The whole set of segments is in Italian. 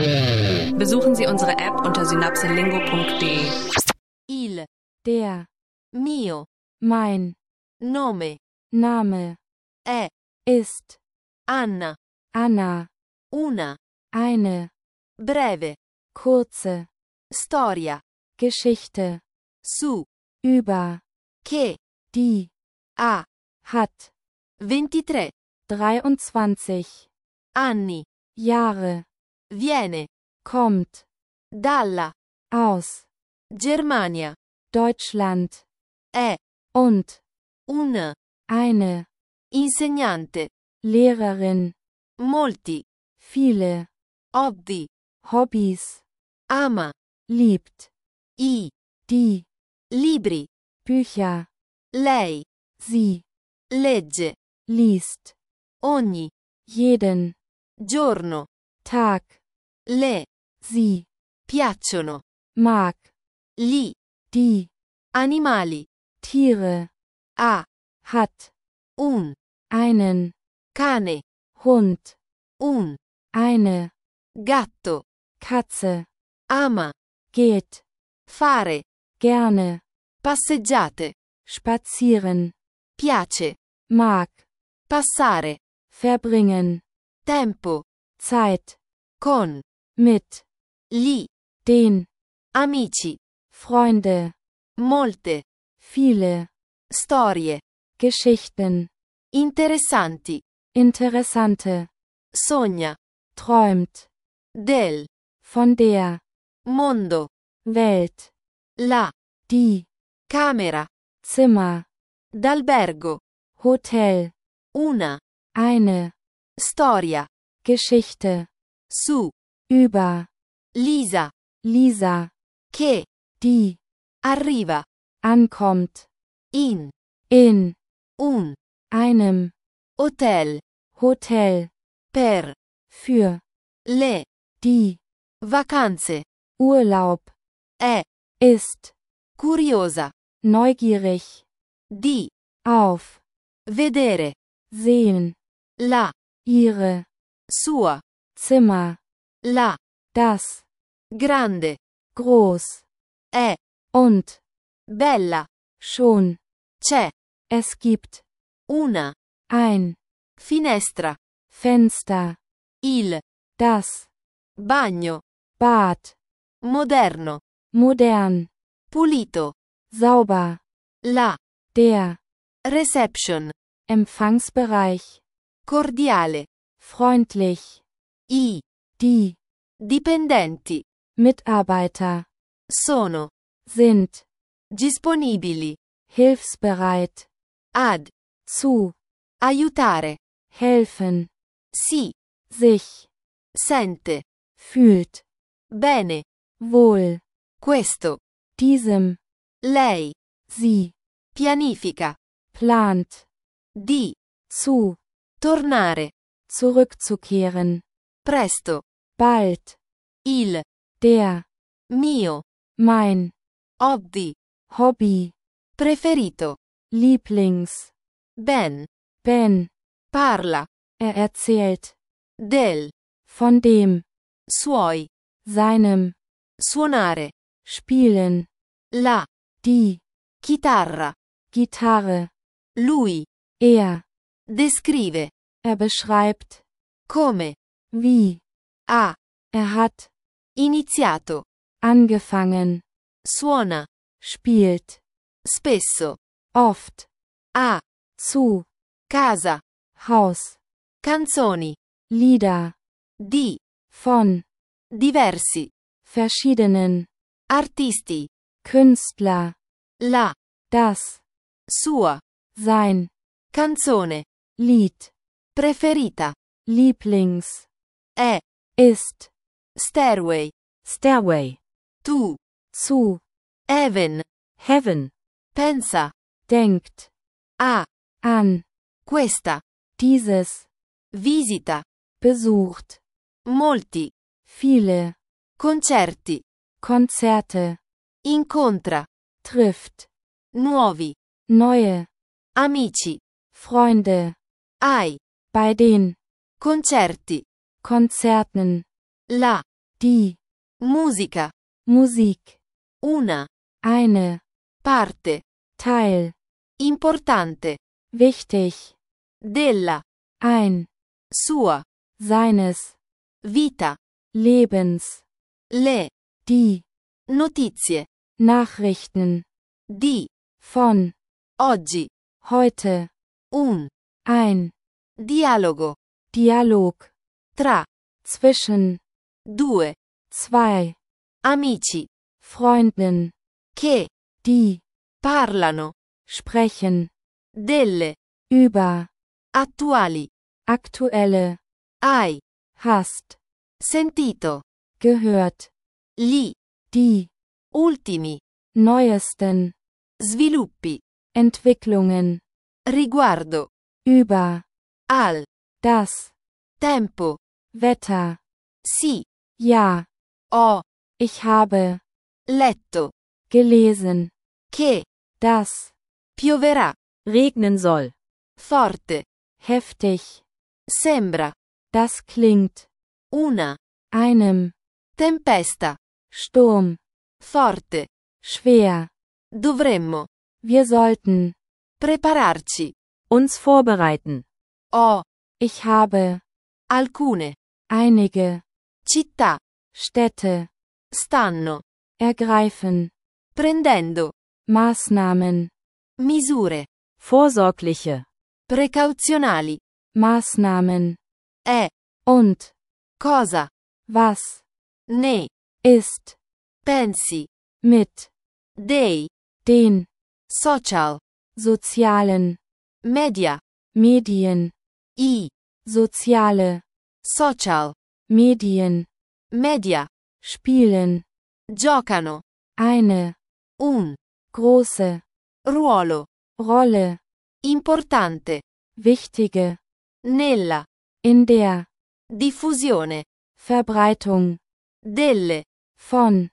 Besuchen Sie unsere App unter synapselingo.de. Il, Der, mio, mein, nome, Name, è, ist, Anna, Anna, una, eine, breve, kurze, storia, Geschichte, su, über, che, die, ha, hat, 23 23, anni, Jahre, viene, kommt, dalla, aus, Germania, Deutschland, è, und, un, eine, insegnante, Lehrerin, molti, viele, hobby, Hobbys, ama, liebt, i, die, libri, Bücher, lei, sie, legge, liest, ogni, jeden, giorno, Tag, le, sie, piacciono, mag, gli, die, animali, Tiere, ha, hat, un, einen, cane, Hund, un, eine, gatto, Katze, ama, geht, fare, gerne, passeggiate, spazieren, piace, mag, passare, verbringen, tempo, Zeit, con, mit, gli, den, amici, Freunde, molte, viele, storie, Geschichten, interessanti, interessante, sogna, träumt, del, von der, mondo, Welt, la, die, camera, Zimmer, d'albergo, Hotel, una, eine, storia, Geschichte, su, über, Lisa, Lisa, che, die, arriva, ankommt, in, in, un, einem, hotel, Hotel, per, für, le, die, vacanze, Urlaub, è, ist, curiosa, neugierig, di, auf, vedere, sehen, la, ihre, sua, Zimmer, la, das, grande, groß, è, und, bella, schon, c'è, es gibt, una, ein, finestra, Fenster, il, das, bagno, Bad, moderno, modern, pulito, sauber, la, der, reception, Empfangsbereich, cordiale, freundlich, i, die, dipendenti, Mitarbeiter, sono, sind, disponibili, hilfsbereit, ad, zu, aiutare, helfen, si, sich, sente, fühlt, bene, wohl, questo, diesem, lei, sie, pianifica, plant, di, zu, tornare, zurückzukehren, presto, bald, il, der, mio, mein, hobby, Hobby, preferito, Lieblings, ben, Ben, parla, erzählt, del, von dem, suoi, seinem, suonare, spielen, la, die, chitarra, Gitarre, lui, descrive, beschreibt, come, wie, ha, hat, iniziato, angefangen, suona, spielt, spesso, oft, ha, zu, casa, Haus, canzoni, Lieder, di, von, diversi, verschiedenen, artisti, Künstler, la, das, sua, sein, canzone, Lied, preferita, Lieblings, è, ist, stairway, Stairway, tu, zu, heaven, Heaven, pensa, denkt, a, an, questa, dieses, visita, besucht, molti, viele, concerti, Konzerte, incontra, trifft, nuovi, neue, amici, Freunde, ai, bei den, concerti, Konzerten, la, Die. Musica. Musik. Una. Eine. Parte. Teil. Importante. Wichtig. Della. Ein. Sua. Seines. Vita. Lebens. Le. Die. Notizie. Nachrichten. Di. Von. Oggi. Heute. Un. Ein. Dialogo. Dialog. Tra. Zwischen. Due. Zwei. Amici. Freunden. Che. Die. Parlano. Sprechen. Delle. Über. Attuali. Aktuelle. Hai. Hast. Sentito. Gehört. Gli. Die. Ultimi. Neuesten. Sviluppi. Entwicklungen. Riguardo. Über. Al. Das. Tempo. Wetter. Sì. Ja. Ho. Ich habe. Letto. Gelesen. Che. Das. Pioverà. Regnen soll. Forte. Heftig. Sembra. Das klingt. Una. Einem. Tempesta. Sturm. Forte. Schwer. Dovremmo. Wir sollten. Prepararci. Uns vorbereiten. Ho. Ich habe. Alcune. Einige. Città. Städte. Stanno. Ergreifen. Prendendo. Maßnahmen. Misure. Vorsorgliche. Precauzionali. Maßnahmen. Und. Cosa. Was. Ne. Ist. Pensi. Mit. Dei. Den. Social. Sozialen. Media. Medien. I. Soziale. Social. Medien. Media. Spielen. Giocano. Eine. Un. Große. Ruolo. Rolle. Importante. Wichtige. Nella. In der. Diffusione. Verbreitung. Delle. Von.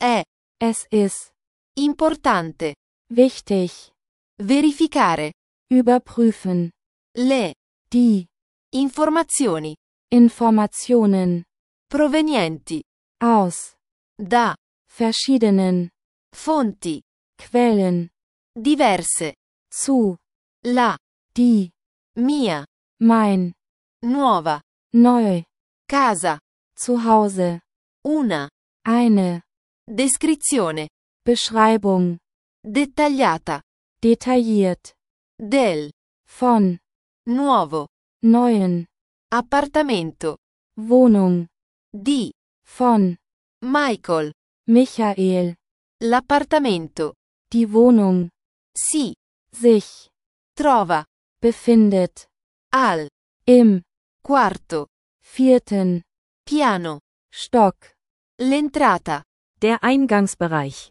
Es ist. importante. Wichtig. Verificare. Überprüfen. Le. Die. Informazioni. Informationen. Provenienti. Aus. Da. Verschiedenen. Fonti. Quellen. Diverse. Zu. La. Die. Mia. Mein. Nuova. Neu. Casa. Zu Hause. Una. Eine. Descrizione. Beschreibung. Dettagliata. Detailliert. Del. Von. Nuovo. Neuen. Appartamento. Wohnung. Di. Von. Michael. Michael. L'appartamento. Die Wohnung. Si. Sich. Trova. Befindet. Al. Im. Quarto. Vierten. Piano. Stock. L'entrata. Der Eingangsbereich.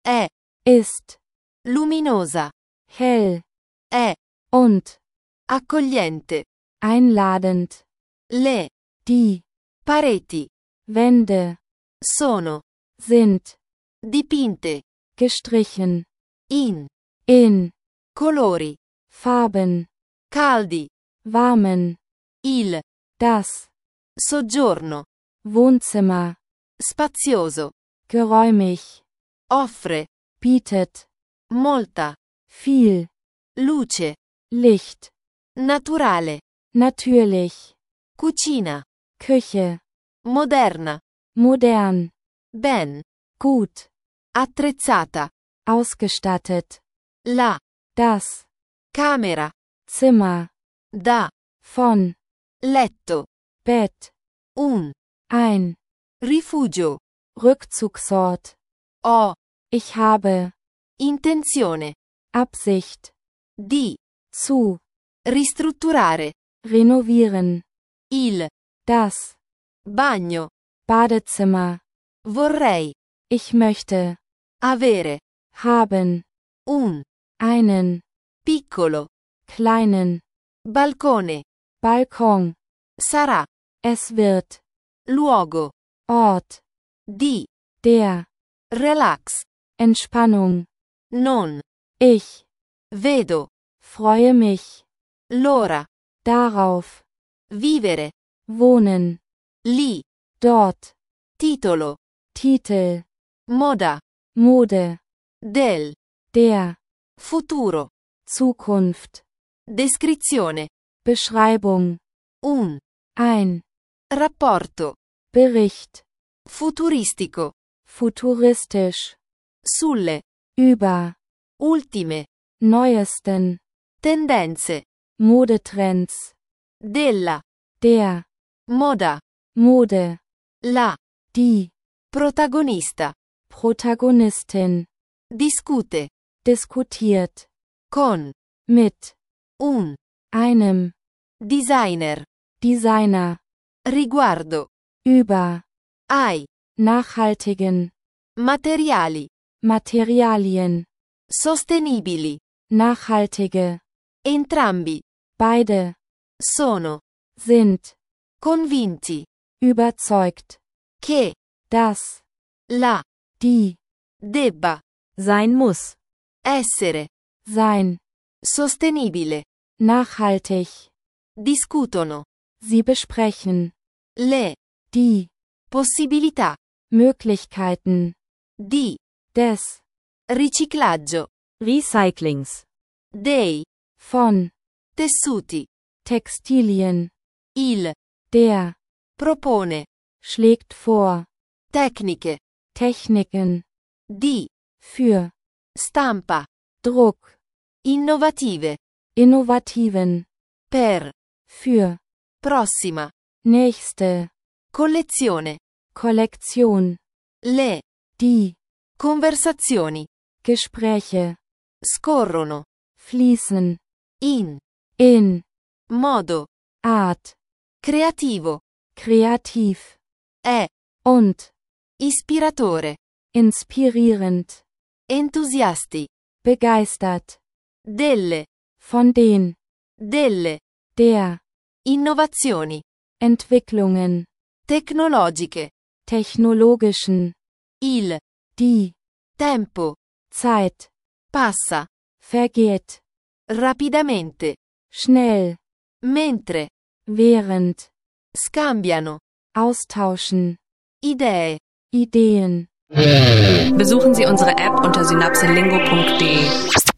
Ist. Luminosa. Hell. È. Und. Accogliente. Einladend. Le. Die. Pareti. Wände. Sono. Sind. Dipinte. Gestrichen. In. Colori. Farben. Caldi. Warmen. Il. Das. Soggiorno. Wohnzimmer. Spazioso. Geräumig. Offre. Bietet. Molta. Viel. Luce. Licht. Naturale. Natürlich. Cucina. Küche. Moderna. Modern. Ben. Gut. Attrezzata. Ausgestattet. La. Das. Camera. Zimmer. Da. Von. Letto. Bett. Ein. Rifugio. Rückzugsort. Ho. Ich habe. Intenzione. Absicht. Di. Zu. Ristrutturare. Renovieren. Il. Das. Bagno. Badezimmer. Vorrei. Ich möchte. Avere. Haben. Einen. Piccolo. Kleinen. Balcone. Balkon. Sarà. Es wird. Luogo. Ort. Di. Der. Relax. Entspannung. Non. Ich. Vedo. Freue mich. L'ora. Darauf. Vivere. Wohnen. Lì. Dort. titolo, Titel, moda, Mode, del, der, futuro, Zukunft, descrizione, Beschreibung, un, ein, rapporto, Bericht, futuristico, futuristisch, sulle, über, ultime, neuesten, tendenze, Modetrends, della, der, moda, Mode, la, die, protagonista, Protagonistin, discute, diskutiert, con, mit, un, einem, designer, Designer, riguardo, über, ai, nachhaltigen, materiali, Materialien, sostenibili, nachhaltige, entrambi, beide, sono, sind, convinti, überzeugt, che, dass, la, die, debba, Sein muss. essere, sein, sostenibile, nachhaltig, discutono, sie besprechen, le, die, possibilità, Möglichkeiten, di, des, riciclaggio, Recyclings. dei, von, tessuti, Textilien, il, der, propone, schlägt vor, tecniche, Techniken, di, für, stampa, Druck, innovative, innovativen, per, für, prossima, nächste, collezione, Kollektion, le, die, conversazioni, Gespräche, scorrono, fließen, in, modo, Art, creativo, kreativ, è, und, ispiratore, inspirierend, entusiasti, begeistert, delle, von den, delle, der, innovazioni, Entwicklungen, tecnologiche, technologischen, il, die, tempo, Zeit, passa, vergeht, rapidamente, schnell, mentre, während, scambiano, austauschen, idee. Ideen. Besuchen Sie unsere App unter synapselingo.de.